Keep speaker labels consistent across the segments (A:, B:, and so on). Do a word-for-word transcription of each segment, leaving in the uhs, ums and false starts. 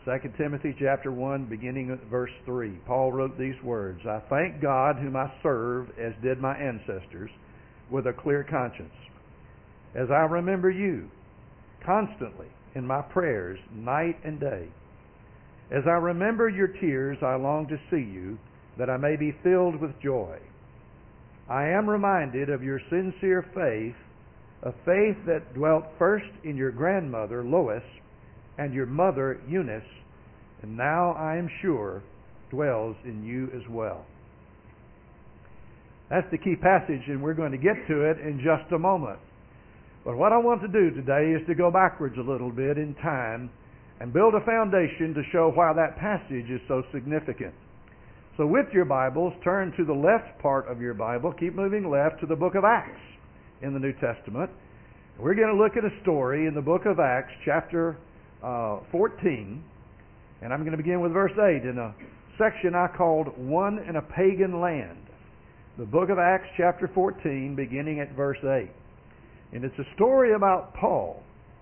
A: Second Timothy chapter one, beginning at verse three. Paul wrote these words, I thank God whom I serve, as did my ancestors, with a clear conscience, as I remember you constantly in my prayers night and day. As I remember your tears, I long to see you, that I may be filled with joy. I am reminded of your sincere faith, a faith that dwelt first in your grandmother Lois and your mother Eunice, and now I am sure dwells in you as well. That's the key passage, and we're going to get to it in just a moment. But what I want to do today is to go backwards a little bit in time and build a foundation to show why that passage is so significant. So with your Bibles, turn to the left part of your Bible. Keep moving left to the book of Acts in the New Testament. We're going to look at a story in the book of Acts, chapter uh, fourteen. And I'm going to begin with verse eight in a section I called One in a Pagan Land. The book of Acts, chapter fourteen, beginning at verse eight. And it's a story about Paul.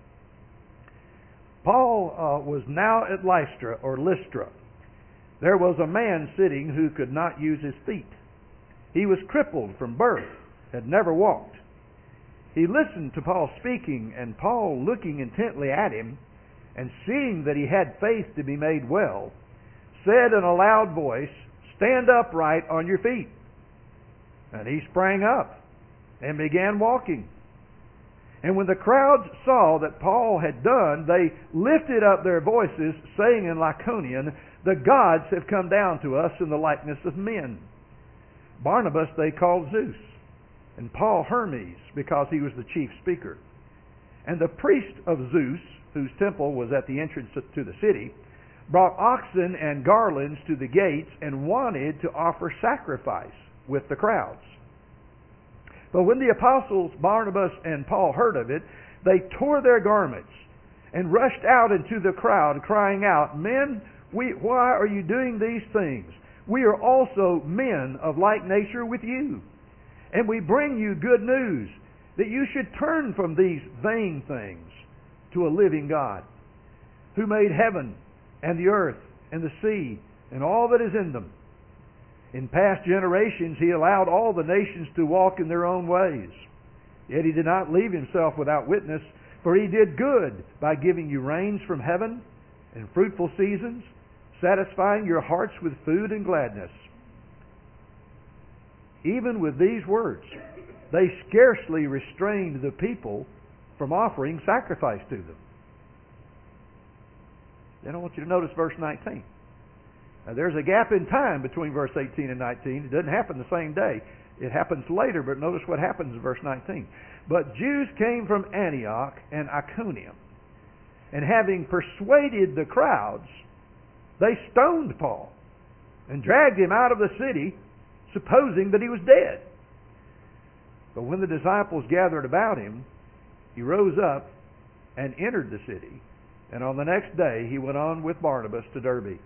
A: Paul uh, was now at Lystra, or Lystra. There was a man sitting who could not use his feet. He was crippled from birth, had never walked. He listened to Paul speaking, and Paul, looking intently at him, and seeing that he had faith to be made well, said in a loud voice, Stand upright on your feet. And he sprang up and began walking. And when the crowds saw that Paul had done, they lifted up their voices, saying in Lycaonian, The gods have come down to us in the likeness of men. Barnabas they called Zeus, and Paul Hermes, because he was the chief speaker. And the priest of Zeus, whose temple was at the entrance to the city, brought oxen and garlands to the gates and wanted to offer sacrifice with the crowds. But when the apostles Barnabas and Paul heard of it, they tore their garments and rushed out into the crowd, crying out, Men, we, why are you doing these things? We are also men of like nature with you. And we bring you good news, that you should turn from these vain things to a living God, who made heaven and the earth and the sea and all that is in them. In past generations he allowed all the nations to walk in their own ways. Yet he did not leave himself without witness, for he did good by giving you rains from heaven and fruitful seasons, satisfying your hearts with food and gladness. Even with these words, they scarcely restrained the people from offering sacrifice to them. Then I want you to notice verse nineteen. Now there's a gap in time between verse eighteen and nineteen. It doesn't happen the same day. It happens later, but notice what happens in verse nineteen. But Jews came from Antioch and Iconium, and having persuaded the crowds, they stoned Paul and dragged him out of the city, supposing that he was dead. But when the disciples gathered about him, he rose up and entered the city, and on the next day he went on with Barnabas to Derbe.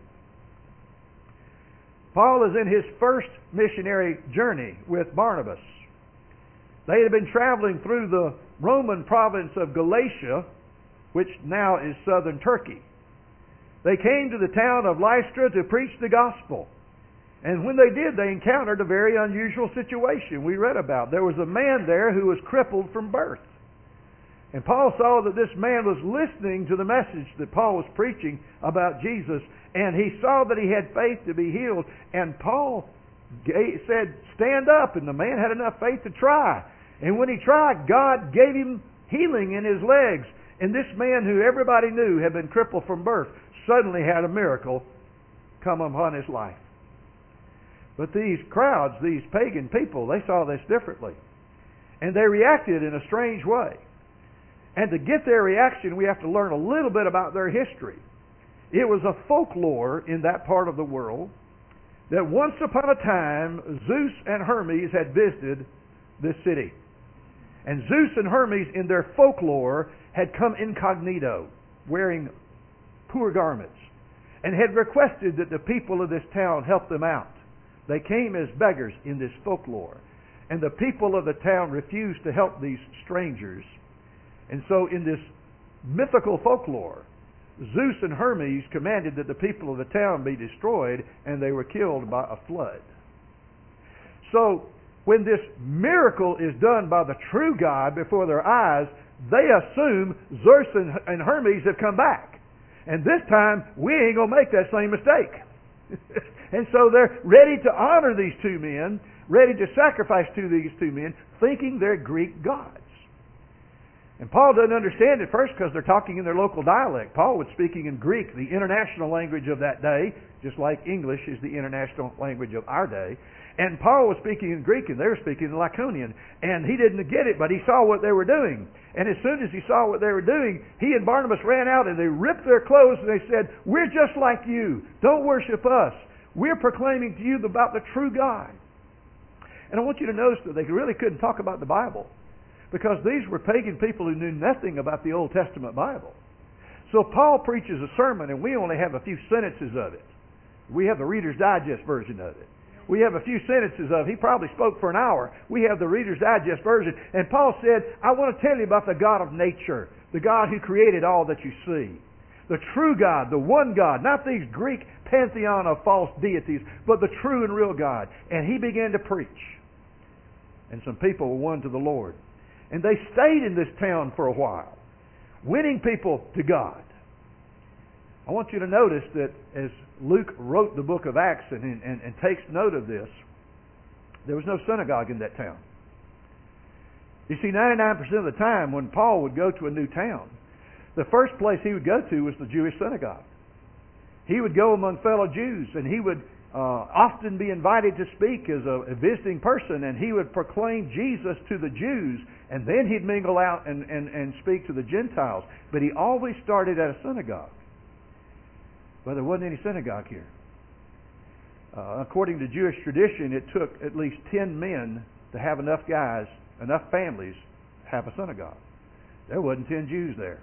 A: Paul is in his first missionary journey with Barnabas. They had been traveling through the Roman province of Galatia, which now is southern Turkey. They came to the town of Lystra to preach the gospel. And when they did, they encountered a very unusual situation we read about. There was a man there who was crippled from birth. And Paul saw that this man was listening to the message that Paul was preaching about Jesus, and he saw that he had faith to be healed. And Paul gave, said, Stand up, and the man had enough faith to try. And when he tried, God gave him healing in his legs. And this man, who everybody knew had been crippled from birth, suddenly had a miracle come upon his life. But these crowds, these pagan people, they saw this differently. And they reacted in a strange way. And to get their reaction, we have to learn a little bit about their history. It was a folklore in that part of the world that once upon a time, Zeus and Hermes had visited this city. And Zeus and Hermes, in their folklore, had come incognito, wearing poor garments, and had requested that the people of this town help them out. They came as beggars in this folklore. And the people of the town refused to help these strangers. And so in this mythical folklore, Zeus and Hermes commanded that the people of the town be destroyed, and they were killed by a flood. So, when this miracle is done by the true God before their eyes, they assume Zeus and Hermes have come back. And this time, we ain't going to make that same mistake. And so they're ready to honor these two men, ready to sacrifice to these two men, thinking they're Greek gods. And Paul doesn't understand at first because they're talking in their local dialect. Paul was speaking in Greek, the international language of that day, just like English is the international language of our day. And Paul was speaking in Greek and they were speaking in Lycaonian. And he didn't get it, but he saw what they were doing. And as soon as he saw what they were doing, he and Barnabas ran out and they ripped their clothes and they said, "We're just like you. Don't worship us. We're proclaiming to you about the true God." And I want you to notice that they really couldn't talk about the Bible, because these were pagan people who knew nothing about the Old Testament Bible. So Paul preaches a sermon, and we only have a few sentences of it. We have the Reader's Digest version of it. We have a few sentences of it. He probably spoke for an hour. We have the Reader's Digest version. And Paul said, "I want to tell you about the God of nature, the God who created all that you see. The true God, the one God, not these Greek pantheon of false deities, but the true and real God." And he began to preach. And some people were won to the Lord. And they stayed in this town for a while, winning people to God. I want you to notice that as Luke wrote the book of Acts and, and, and takes note of this, there was no synagogue in that town. You see, ninety-nine percent of the time when Paul would go to a new town, the first place he would go to was the Jewish synagogue. He would go among fellow Jews, and he would uh, often be invited to speak as a, a visiting person, and he would proclaim Jesus to the Jews, and then he'd mingle out and, and, and speak to the Gentiles. But he always started at a synagogue. Well, there wasn't any synagogue here. Uh, according to Jewish tradition, it took at least ten men to have enough guys, enough families, to have a synagogue. There wasn't ten Jews there.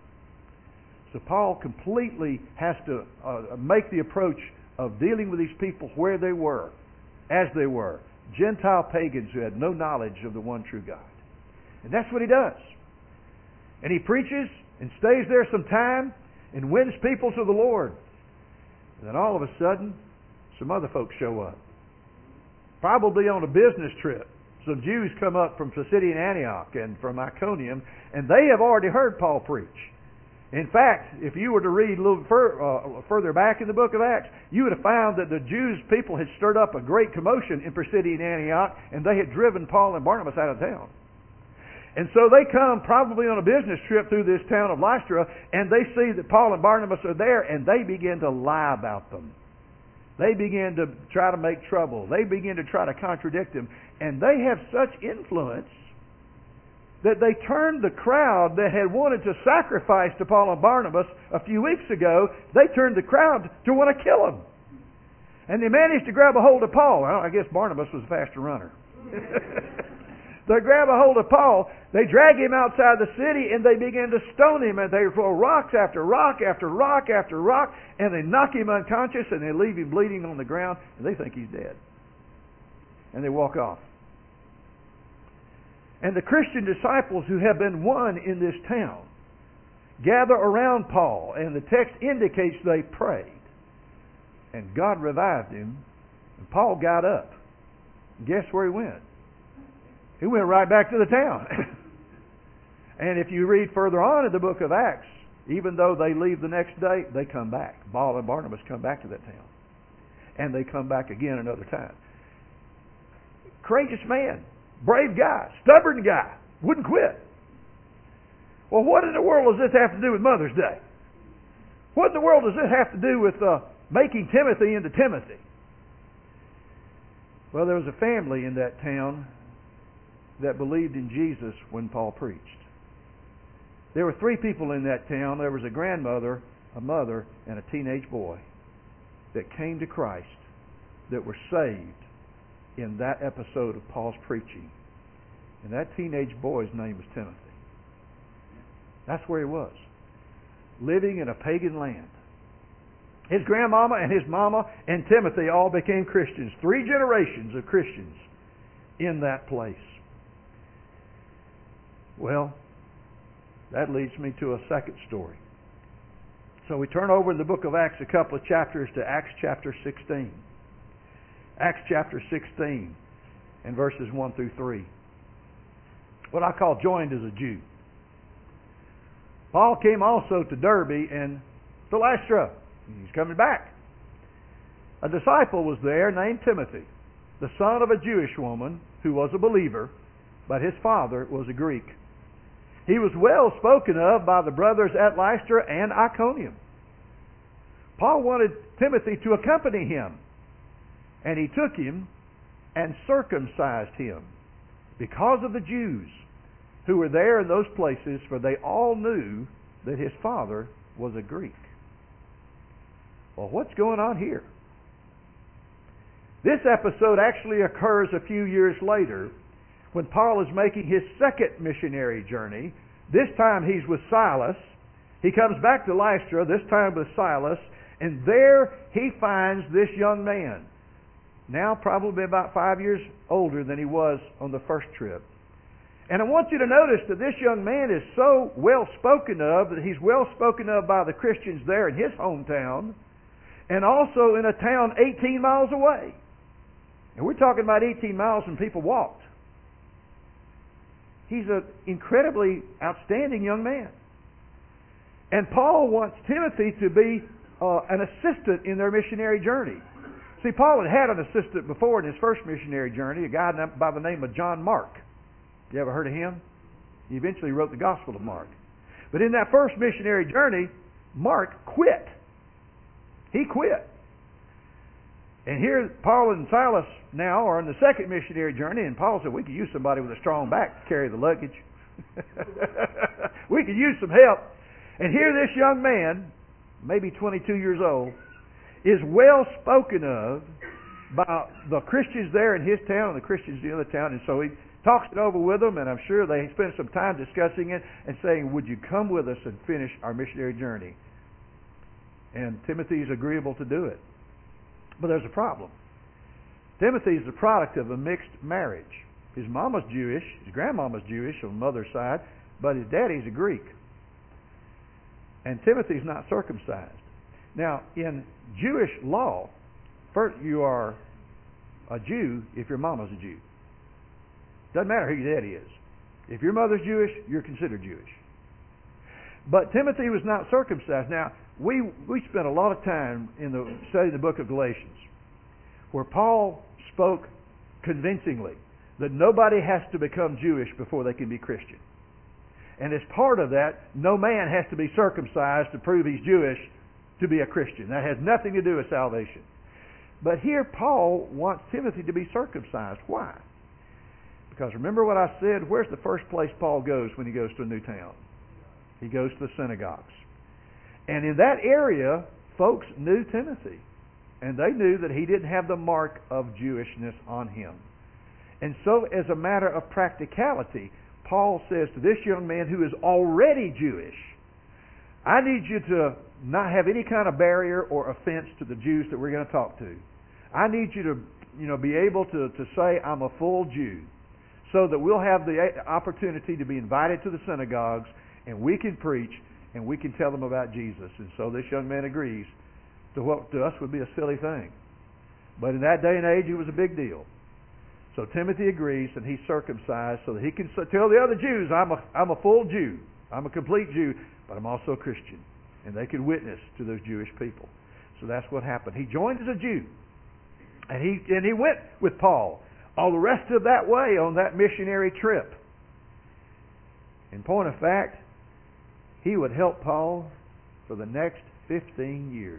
A: So Paul completely has to uh, make the approach of dealing with these people where they were, as they were, Gentile pagans who had no knowledge of the one true God. And that's what he does. And he preaches and stays there some time and wins people to the Lord. And then all of a sudden, some other folks show up. Probably on a business trip. Some Jews come up from Pisidian Antioch and from Iconium, and they have already heard Paul preach. In fact, if you were to read a little fur, uh, further back in the book of Acts, you would have found that the Jews people had stirred up a great commotion in Pisidian Antioch, and they had driven Paul and Barnabas out of town. And so they come probably on a business trip through this town of Lystra, and they see that Paul and Barnabas are there, and they begin to lie about them. They begin to try to make trouble. They begin to try to contradict them. And they have such influence that they turned the crowd that had wanted to sacrifice to Paul and Barnabas a few weeks ago, they turned the crowd to want to kill them. And they managed to grab a hold of Paul. Well, I guess Barnabas was a faster runner. They grab a hold of Paul, they drag him outside the city, and they begin to stone him. And they throw rocks after rock after rock after rock, and they knock him unconscious, and they leave him bleeding on the ground, and they think he's dead. And they walk off. And the Christian disciples who have been won in this town gather around Paul, and the text indicates they prayed. And God revived him, and Paul got up. Guess where he went? He went right back to the town. And if you read further on in the book of Acts, even though they leave the next day, they come back. Paul and Barnabas come back to that town. And they come back again another time. Courageous man. Brave guy. Stubborn guy. Wouldn't quit. Well, what in the world does this have to do with Mother's Day? What in the world does this have to do with uh, making Timothy into Timothy? Well, there was a family in that town that believed in Jesus when Paul preached. There were three people in that town. There was a grandmother, a mother, and a teenage boy that came to Christ, that were saved in that episode of Paul's preaching. And that teenage boy's name was Timothy. That's where he was, living in a pagan land. His grandmama and his mama and Timothy all became Christians. Three generations of Christians in that place. Well, that leads me to a second story. So we turn over in the book of Acts a couple of chapters to Acts chapter sixteen. Acts chapter sixteen and verses one through three. What I call joined as a Jew. Paul came also to Derbe and to Lystra. He's coming back. A disciple was there named Timothy, the son of a Jewish woman who was a believer, but his father was a Greek. He was well spoken of by the brothers at Lystra and Iconium. Paul wanted Timothy to accompany him, and he took him and circumcised him because of the Jews who were there in those places, for they all knew that his father was a Greek. Well, what's going on here? This episode actually occurs a few years later when Paul is making his second missionary journey. This time he's with Silas. He comes back to Lystra, this time with Silas, and there he finds this young man, now probably about five years older than he was on the first trip. And I want you to notice that this young man is so well spoken of that he's well spoken of by the Christians there in his hometown and also in a town eighteen miles away. And we're talking about eighteen miles and people walked. He's an incredibly outstanding young man. And Paul wants Timothy to be uh, an assistant in their missionary journey. See, Paul had had an assistant before in his first missionary journey, a guy by the name of John Mark. You ever heard of him? He eventually wrote the Gospel of Mark. But in that first missionary journey, Mark quit. He quit. And here Paul and Silas now are on the second missionary journey, and Paul said, we could use somebody with a strong back to carry the luggage. We could use some help. And here this young man, maybe twenty-two years old, is well spoken of by the Christians there in his town and the Christians in the other town. And so he talks it over with them, and I'm sure they spent some time discussing it and saying, would you come with us and finish our missionary journey? And Timothy is agreeable to do it. But there's a problem. Timothy is the product of a mixed marriage. His mama's Jewish, his grandmama's Jewish on the mother's side, but his daddy's a Greek. And Timothy's not circumcised. Now, in Jewish law, first you are a Jew if your mama's a Jew. Doesn't matter who your daddy is. If your mother's Jewish, you're considered Jewish. But Timothy was not circumcised. Now, we we spent a lot of time in the studying the book of Galatians, where Paul spoke convincingly that nobody has to become Jewish before they can be Christian. And as part of that, no man has to be circumcised to prove he's Jewish to be a Christian. That has nothing to do with salvation. But here Paul wants Timothy to be circumcised. Why? Because remember what I said, where's the first place Paul goes when he goes to a new town? He goes to the synagogues. And in that area, folks knew Timothy. And they knew that he didn't have the mark of Jewishness on him. And so as a matter of practicality, Paul says to this young man who is already Jewish, I need you to not have any kind of barrier or offense to the Jews that we're going to talk to. I need you to, you know, be able to, to say I'm a full Jew, so that we'll have the opportunity to be invited to the synagogues and we can preach and we can tell them about Jesus. And so this young man agrees to what to us would be a silly thing. But in that day and age, it was a big deal. So Timothy agrees, and he's circumcised so that he can tell the other Jews, I'm a, I'm a full Jew. I'm a complete Jew, but I'm also a Christian. And they can witness to those Jewish people. So that's what happened. He joined as a Jew. And he, and he went with Paul all the rest of that way on that missionary trip. In point of fact, he would help Paul for the next fifteen years.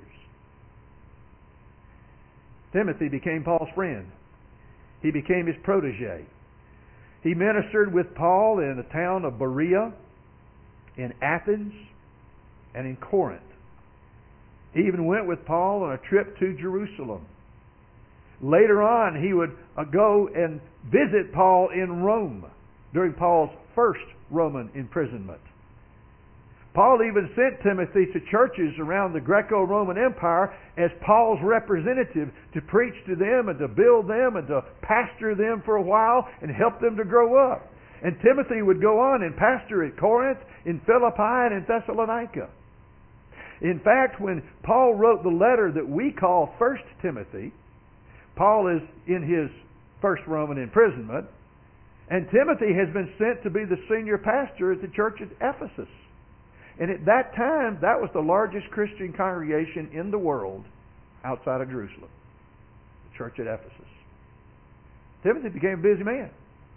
A: Timothy became Paul's friend. He became his protege. He ministered with Paul in the town of Berea, in Athens, and in Corinth. He even went with Paul on a trip to Jerusalem. Later on, he would uh, go and visit Paul in Rome during Paul's first Roman imprisonment. Paul even sent Timothy to churches around the Greco-Roman Empire as Paul's representative to preach to them and to build them and to pastor them for a while and help them to grow up. And Timothy would go on and pastor at Corinth, in Philippi, and in Thessalonica. In fact, when Paul wrote the letter that we call First Timothy, Paul is in his first Roman imprisonment, and Timothy has been sent to be the senior pastor at the church at Ephesus. And at that time, that was the largest Christian congregation in the world outside of Jerusalem, the church at Ephesus. Timothy became a busy man.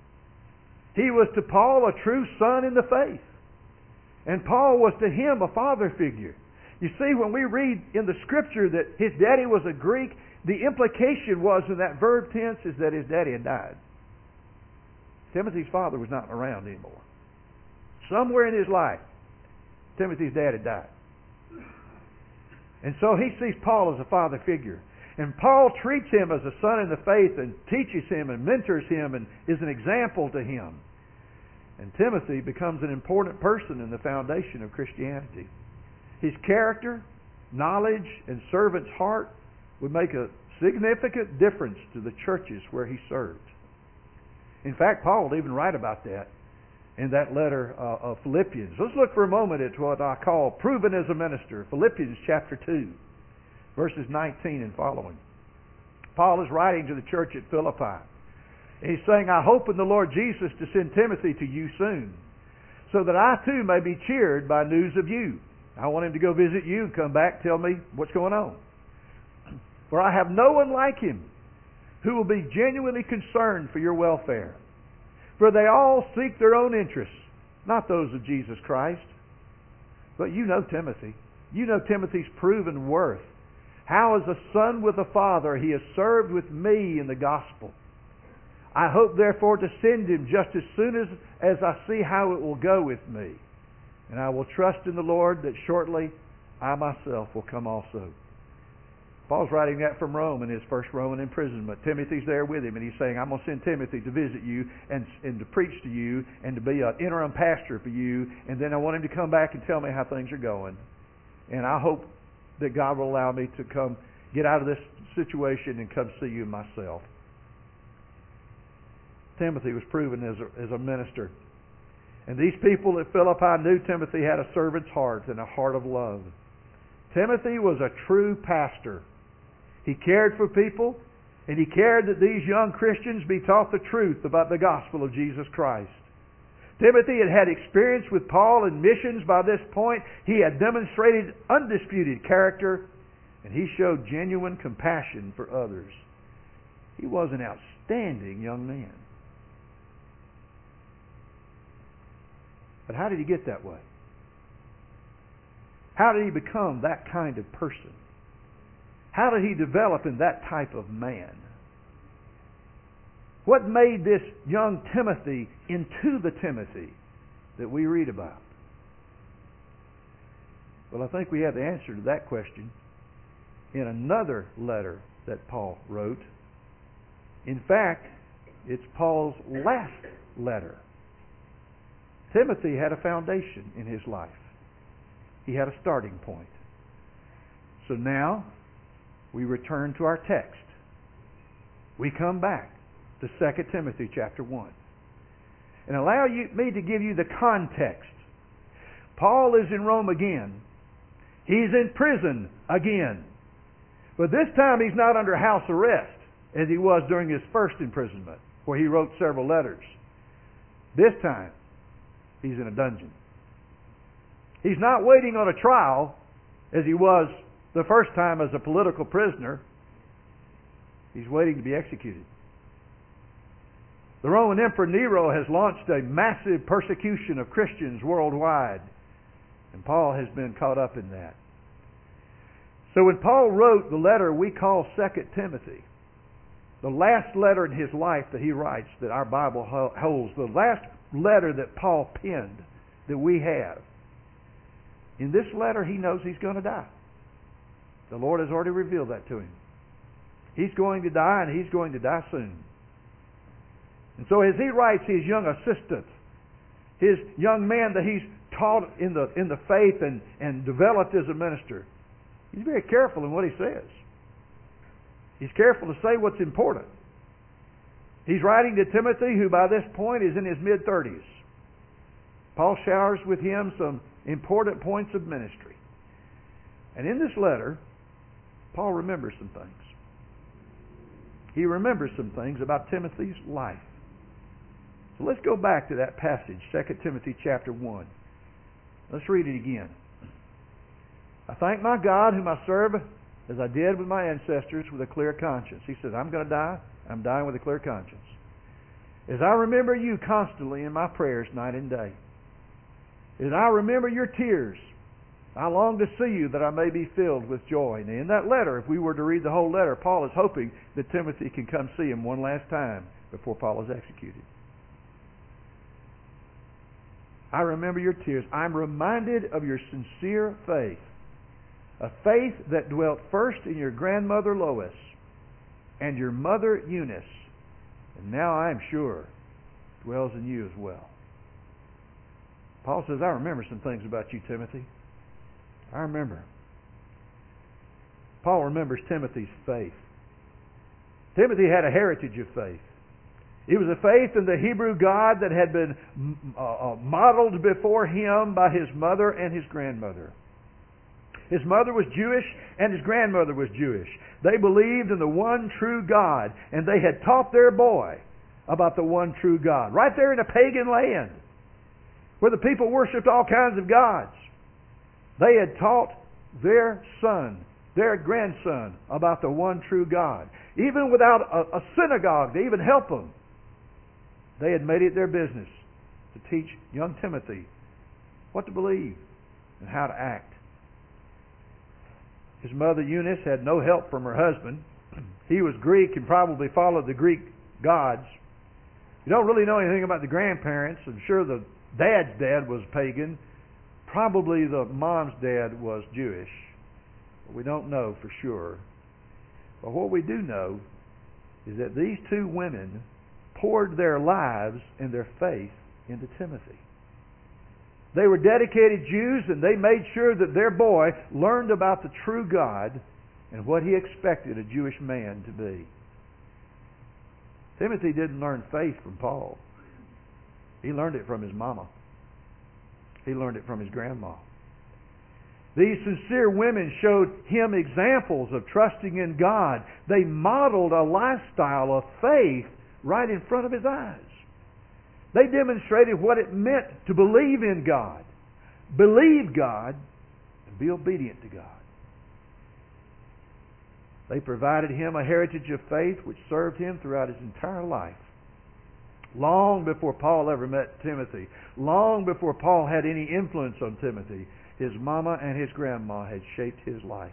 A: He was to Paul a true son in the faith. And Paul was to him a father figure. You see, when we read in the Scripture that his daddy was a Greek, the implication was in that verb tense is that his daddy had died. Timothy's father was not around anymore. Somewhere in his life, Timothy's dad had died. And so he sees Paul as a father figure. And Paul treats him as a son in the faith and teaches him and mentors him and is an example to him. And Timothy becomes an important person in the foundation of Christianity. His character, knowledge, and servant's heart would make a significant difference to the churches where he served. In fact, Paul would even write about that in that letter uh, of Philippians. Let's look for a moment at what I call proven as a minister. Philippians chapter two, verses nineteen and following. Paul is writing to the church at Philippi. And he's saying, I hope in the Lord Jesus to send Timothy to you soon, so that I too may be cheered by news of you. I want him to go visit you and come back, tell me what's going on. For I have no one like him who will be genuinely concerned for your welfare. For they all seek their own interests, not those of Jesus Christ. But you know Timothy. You know Timothy's proven worth. How as a son with a father he has served with me in the gospel. I hope therefore to send him just as soon as, as I see how it will go with me. And I will trust in the Lord that shortly I myself will come also. Paul's writing that from Rome in his first Roman imprisonment. Timothy's there with him, and he's saying, I'm going to send Timothy to visit you and, and to preach to you and to be an interim pastor for you, and then I want him to come back and tell me how things are going. And I hope that God will allow me to come get out of this situation and come see you myself. Timothy was proven as a, as a minister. And these people at Philippi knew Timothy had a servant's heart and a heart of love. Timothy was a true pastor. He cared for people, and he cared that these young Christians be taught the truth about the gospel of Jesus Christ. Timothy had had experience with Paul in missions by this point. He had demonstrated undisputed character, and he showed genuine compassion for others. He was an outstanding young man. But how did he get that way? How did he become that kind of person? How did he develop in that type of man? What made this young Timothy into the Timothy that we read about? Well, I think we have the answer to that question in another letter that Paul wrote. In fact, it's Paul's last letter. Timothy had a foundation in his life. He had a starting point. So now, we return to our text. We come back to Second Timothy chapter one. And allow you, me to give you the context. Paul is in Rome again. He's in prison again. But this time he's not under house arrest as he was during his first imprisonment, where he wrote several letters. This time, he's in a dungeon. He's not waiting on a trial as he was the first time as a political prisoner. He's waiting to be executed. The Roman Emperor Nero has launched a massive persecution of Christians worldwide, and Paul has been caught up in that. So when Paul wrote the letter we call Second Timothy, the last letter in his life that he writes that our Bible holds, the last letter that Paul penned that we have, in this letter he knows he's going to die. The Lord has already revealed that to him. He's going to die, and he's going to die soon. And so as he writes his young assistant, his young man that he's taught in the in the faith and, and developed as a minister, he's very careful in what he says. He's careful to say what's important. He's writing to Timothy, who by this point is in his mid-thirties. Paul showers with him some important points of ministry. And in this letter, Paul remembers some things. He remembers some things about Timothy's life. So let's go back to that passage, Second Timothy chapter one. Let's read it again. I thank my God whom I serve as I did with my ancestors with a clear conscience. He says, I'm going to die. I'm dying with a clear conscience. As I remember you constantly in my prayers night and day. As I remember your tears, I long to see you that I may be filled with joy. And in that letter, if we were to read the whole letter, Paul is hoping that Timothy can come see him one last time before Paul is executed. I remember your tears. I'm reminded of your sincere faith. A faith that dwelt first in your grandmother Lois and your mother Eunice, and now I am sure dwells in you as well. Paul says, I remember some things about you, Timothy. I remember. Paul remembers Timothy's faith. Timothy had a heritage of faith. It was a faith in the Hebrew God that had been uh, modeled before him by his mother and his grandmother. His mother was Jewish and his grandmother was Jewish. They believed in the one true God, and they had taught their boy about the one true God. Right there in a pagan land where the people worshipped all kinds of gods. They had taught their son, their grandson, about the one true God. Even without a, a synagogue to even help them, they had made it their business to teach young Timothy what to believe and how to act. His mother Eunice had no help from her husband. He was Greek and probably followed the Greek gods. You don't really know anything about the grandparents. I'm sure the dad's dad was pagan. Probably the mom's dad was Jewish. But we don't know for sure. But what we do know is that these two women poured their lives and their faith into Timothy. They were dedicated Jews, and they made sure that their boy learned about the true God and what he expected a Jewish man to be. Timothy didn't learn faith from Paul. He learned it from his mama. He learned it from his grandma. These sincere women showed him examples of trusting in God. They modeled a lifestyle of faith right in front of his eyes. They demonstrated what it meant to believe in God, believe God, and be obedient to God. They provided him a heritage of faith which served him throughout his entire life. Long before Paul ever met Timothy, long before Paul had any influence on Timothy, his mama and his grandma had shaped his life.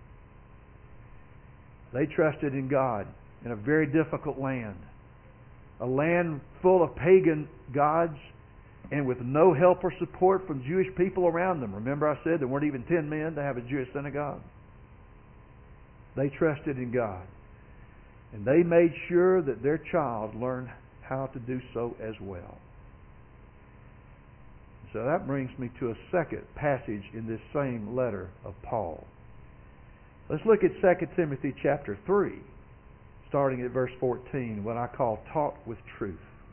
A: They trusted in God in a very difficult land. A land full of pagan gods and with no help or support from Jewish people around them. Remember I said there weren't even ten men to have a Jewish synagogue? They trusted in God. And they made sure that their child learned how to do so as well. So that brings me to a second passage in this same letter of Paul. Let's look at Second Timothy chapter three. Starting at verse fourteen, what I call taught with truth.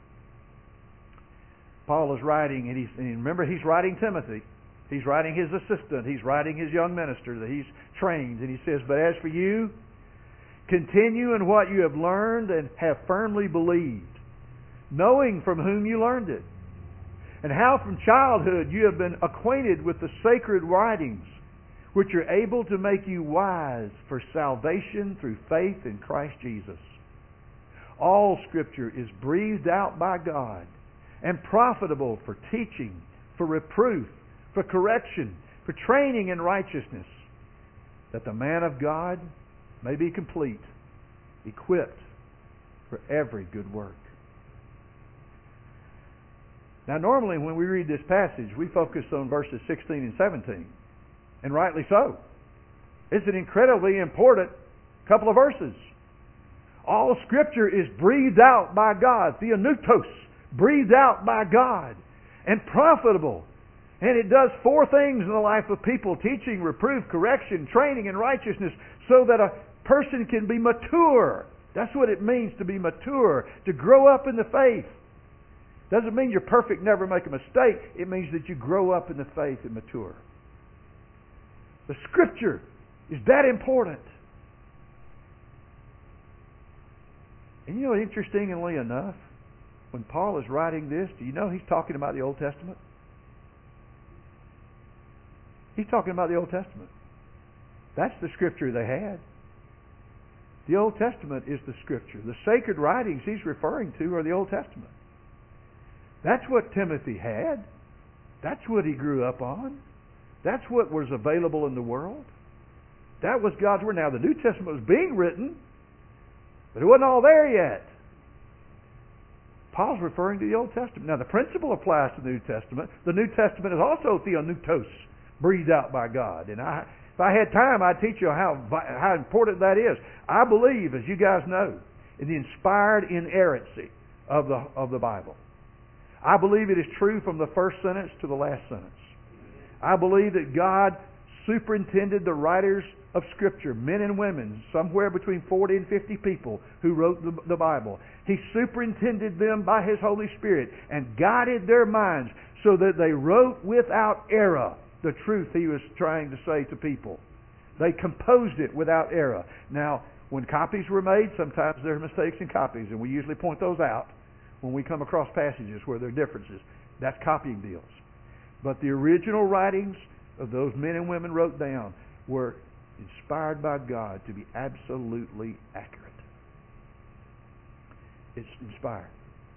A: Paul is writing, and, he's, and remember he's writing Timothy. He's writing his assistant. He's writing his young minister that he's trained. And he says, but as for you, continue in what you have learned and have firmly believed, knowing from whom you learned it, and how from childhood you have been acquainted with the sacred writings, which are able to make you wise for salvation through faith in Christ Jesus. All Scripture is breathed out by God and profitable for teaching, for reproof, for correction, for training in righteousness, that the man of God may be complete, equipped for every good work. Now normally when we read this passage, we focus on verses sixteen and seventeen. And rightly so. It's an incredibly important couple of verses. All Scripture is breathed out by God, theanuktos, breathed out by God, and profitable. And it does four things in the life of people: teaching, reproof, correction, training in righteousness, so that a person can be mature. That's what it means to be mature, to grow up in the faith. Doesn't mean you're perfect, never make a mistake. It means that you grow up in the faith and mature. The Scripture is that important. And you know, interestingly enough, when Paul is writing this, do you know he's talking about the Old Testament? He's talking about the Old Testament. That's the Scripture they had. The Old Testament is the Scripture. The sacred writings he's referring to are the Old Testament. That's what Timothy had. That's what he grew up on. That's what was available in the world. That was God's Word. Now, the New Testament was being written, but it wasn't all there yet. Paul's referring to the Old Testament. Now, the principle applies to the New Testament. The New Testament is also theoneutos, breathed out by God. And I, if I had time, I'd teach you how, how important that is. I believe, as you guys know, in the inspired inerrancy of the, of the Bible. I believe it is true from the first sentence to the last sentence. I believe that God superintended the writers of Scripture, men and women, somewhere between forty and fifty people who wrote the, the Bible. He superintended them by His Holy Spirit and guided their minds so that they wrote without error the truth He was trying to say to people. They composed it without error. Now, when copies were made, sometimes there are mistakes in copies, and we usually point those out when we come across passages where there are differences. That's copying deals. But the original writings of those men and women wrote down were inspired by God to be absolutely accurate. It's inspired.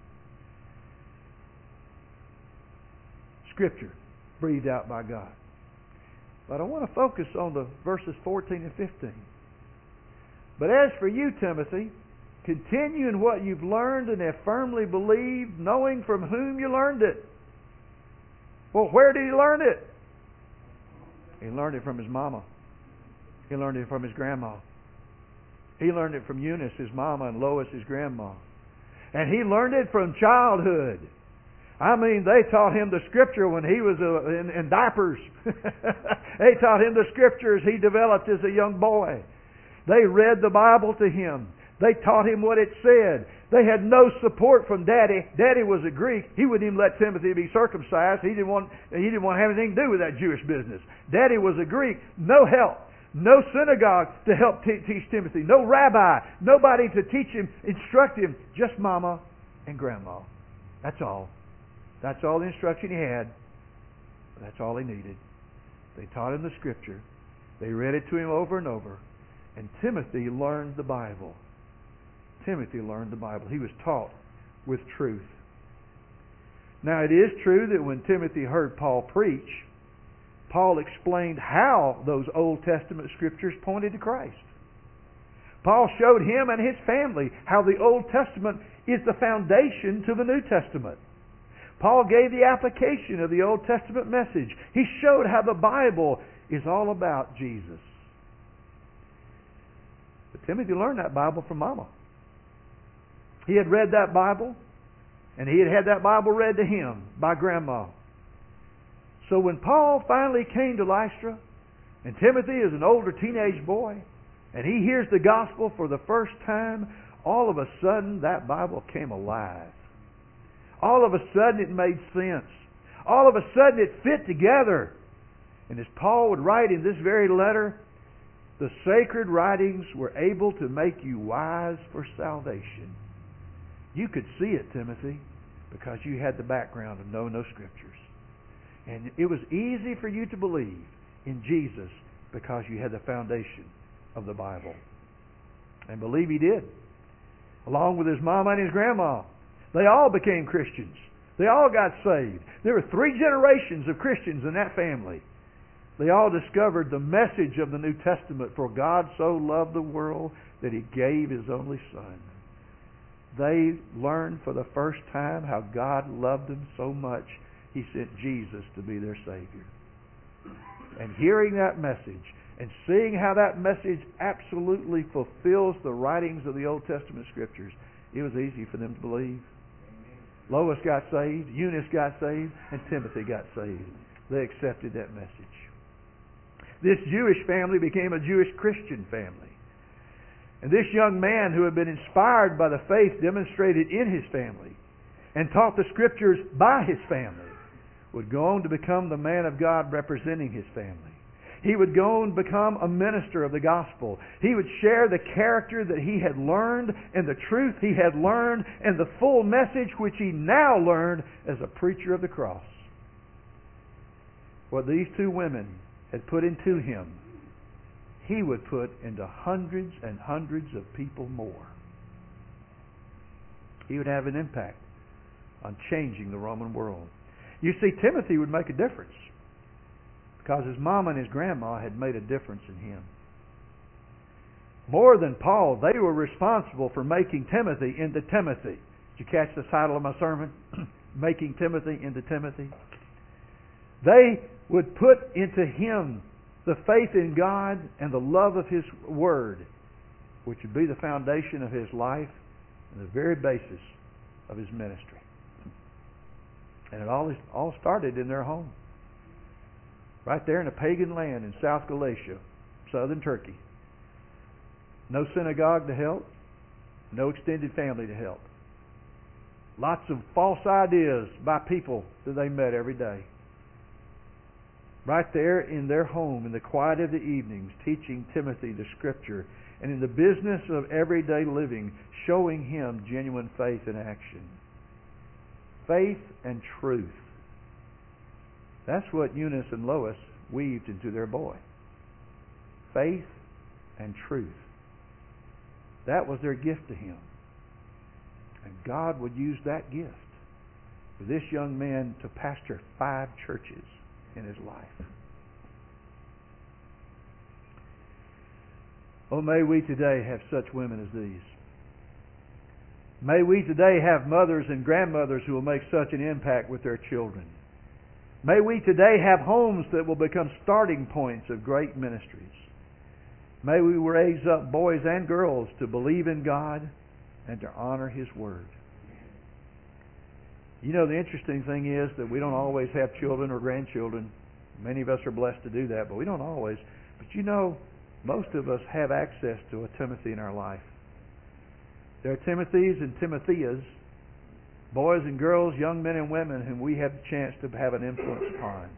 A: Scripture breathed out by God. But I want to focus on the verses fourteen and fifteen. But as for you, Timothy, continue in what you've learned and have firmly believed, knowing from whom you learned it. Well, where did he learn it? He learned it from his mama. He learned it from his grandma. He learned it from Eunice, his mama, and Lois, his grandma. And he learned it from childhood. I mean, they taught him the Scripture when he was uh, in, in diapers. They taught him the Scriptures he developed as a young boy. They read the Bible to him. They taught him what it said. They had no support from Daddy. Daddy was a Greek. He wouldn't even let Timothy be circumcised. He didn't want, he didn't want to have anything to do with that Jewish business. Daddy was a Greek. No help. No synagogue to help t- teach Timothy. No rabbi. Nobody to teach him, instruct him. Just Mama and Grandma. That's all. That's all the instruction he had. That's all he needed. They taught him the Scripture. They read it to him over and over. And Timothy learned the Bible. Timothy learned the Bible. He was taught with truth. Now, it is true that when Timothy heard Paul preach, Paul explained how those Old Testament Scriptures pointed to Christ. Paul showed him and his family how the Old Testament is the foundation to the New Testament. Paul gave the application of the Old Testament message. He showed how the Bible is all about Jesus. But Timothy learned that Bible from Mama. He had read that Bible, and he had had that Bible read to him by Grandma. So when Paul finally came to Lystra, and Timothy is an older teenage boy, and he hears the gospel for the first time, all of a sudden that Bible came alive. All of a sudden it made sense. All of a sudden it fit together. And as Paul would write in this very letter, the sacred writings were able to make you wise for salvation. You could see it, Timothy, because you had the background of knowing those Scriptures. And it was easy for you to believe in Jesus because you had the foundation of the Bible. And believe he did. Along with his mama and his grandma. They all became Christians. They all got saved. There were three generations of Christians in that family. They all discovered the message of the New Testament, for God so loved the world that He gave His only Son. They learned for the first time how God loved them so much, He sent Jesus to be their Savior. And hearing that message and seeing how that message absolutely fulfills the writings of the Old Testament Scriptures, it was easy for them to believe. Lois got saved, Eunice got saved, and Timothy got saved. They accepted that message. This Jewish family became a Jewish Christian family. And this young man who had been inspired by the faith demonstrated in his family and taught the Scriptures by his family would go on to become the man of God representing his family. He would go and become a minister of the gospel. He would share the character that he had learned and the truth he had learned and the full message which he now learned as a preacher of the cross. What these two women had put into him, he would put into hundreds and hundreds of people more. He would have an impact on changing the Roman world. You see, Timothy would make a difference because his mama and his grandma had made a difference in him. More than Paul, they were responsible for making Timothy into Timothy. Did you catch the title of my sermon? Making Timothy into Timothy. They would put into him the faith in God and the love of His Word, which would be the foundation of his life and the very basis of his ministry. And it all, all started in their home. Right there in a pagan land in South Galatia, southern Turkey. No synagogue to help. No extended family to help. Lots of false ideas by people that they met every day. Right there in their home, in the quiet of the evenings, teaching Timothy the Scripture, and in the business of everyday living, showing him genuine faith in action. Faith and truth. That's what Eunice and Lois weaved into their boy. Faith and truth. That was their gift to him. And God would use that gift for this young man to pastor five churches in his life. Oh, may we today have such women as these. May we today have mothers and grandmothers who will make such an impact with their children. May we today have homes that will become starting points of great ministries. May we raise up boys and girls to believe in God and to honor His Word. You know, the interesting thing is that we don't always have children or grandchildren. Many of us are blessed to do that, but we don't always. But you know, most of us have access to a Timothy in our life. There are Timothys and Timotheas, boys and girls, young men and women whom we have the chance to have an influence upon.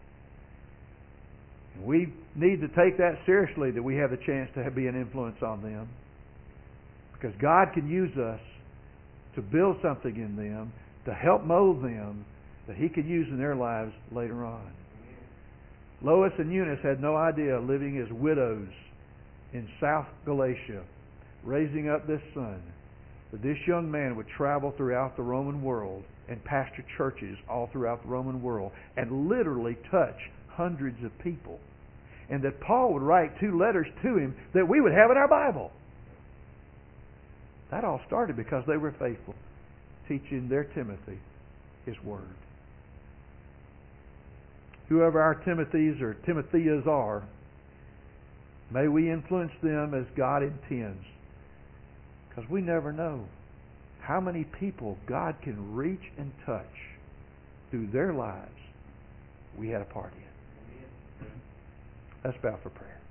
A: And we need to take that seriously, that we have the chance to be an influence on them. Because God can use us to build something in them, to help mold them, that He could use in their lives later on. Lois and Eunice had no idea, living as widows in South Galatia, raising up this son, that this young man would travel throughout the Roman world and pastor churches all throughout the Roman world and literally touch hundreds of people. And that Paul would write two letters to him that we would have in our Bible. That all started because they were faithful, teaching their Timothy His Word. Whoever our Timothys or Timotheas are, may we influence them as God intends. Because we never know how many people God can reach and touch through their lives we had a part in. Let's bow for prayer.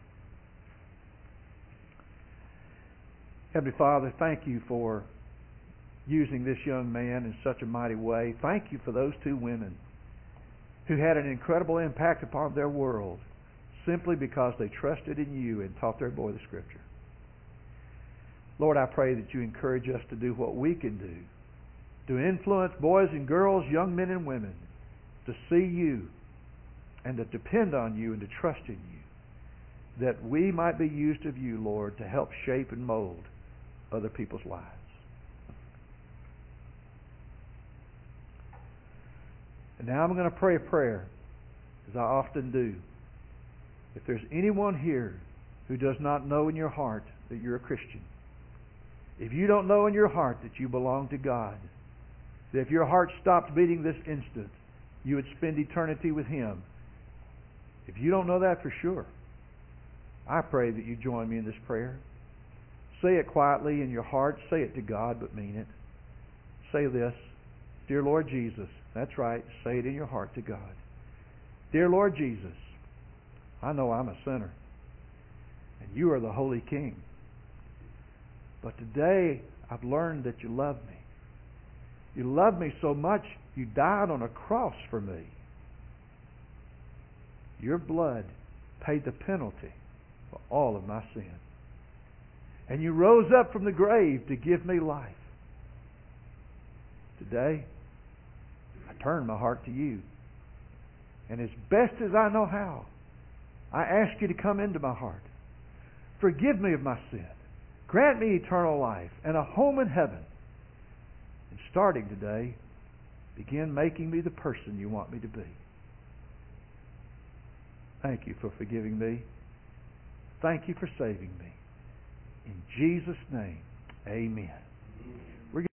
A: Heavenly Father, thank You for using this young man in such a mighty way. Thank You for those two women who had an incredible impact upon their world simply because they trusted in You and taught their boy the Scripture. Lord, I pray that You encourage us to do what we can do, to influence boys and girls, young men and women, to see You and to depend on You and to trust in You, that we might be used of You, Lord, to help shape and mold other people's lives. And now I'm going to pray a prayer, as I often do. If there's anyone here who does not know in your heart that you're a Christian, if you don't know in your heart that you belong to God, that if your heart stopped beating this instant, you would spend eternity with Him. If you don't know that for sure, I pray that you join me in this prayer. Say it quietly in your heart. Say it to God, but mean it. Say this: Dear Lord Jesus. That's right. Say it in your heart to God. Dear Lord Jesus, I know I'm a sinner, and You are the Holy King. But today I've learned that You love me. You love me so much You died on a cross for me. Your blood paid the penalty for all of my sin. And you rose up from the grave to give me life. Today, I turn my heart to you. And as best as I know how, I ask you to come into my heart. Forgive me of my sin. Grant me eternal life and a home in heaven. And starting today, begin making me the person you want me to be. Thank you for forgiving me. Thank you for saving me. In Jesus' name, amen.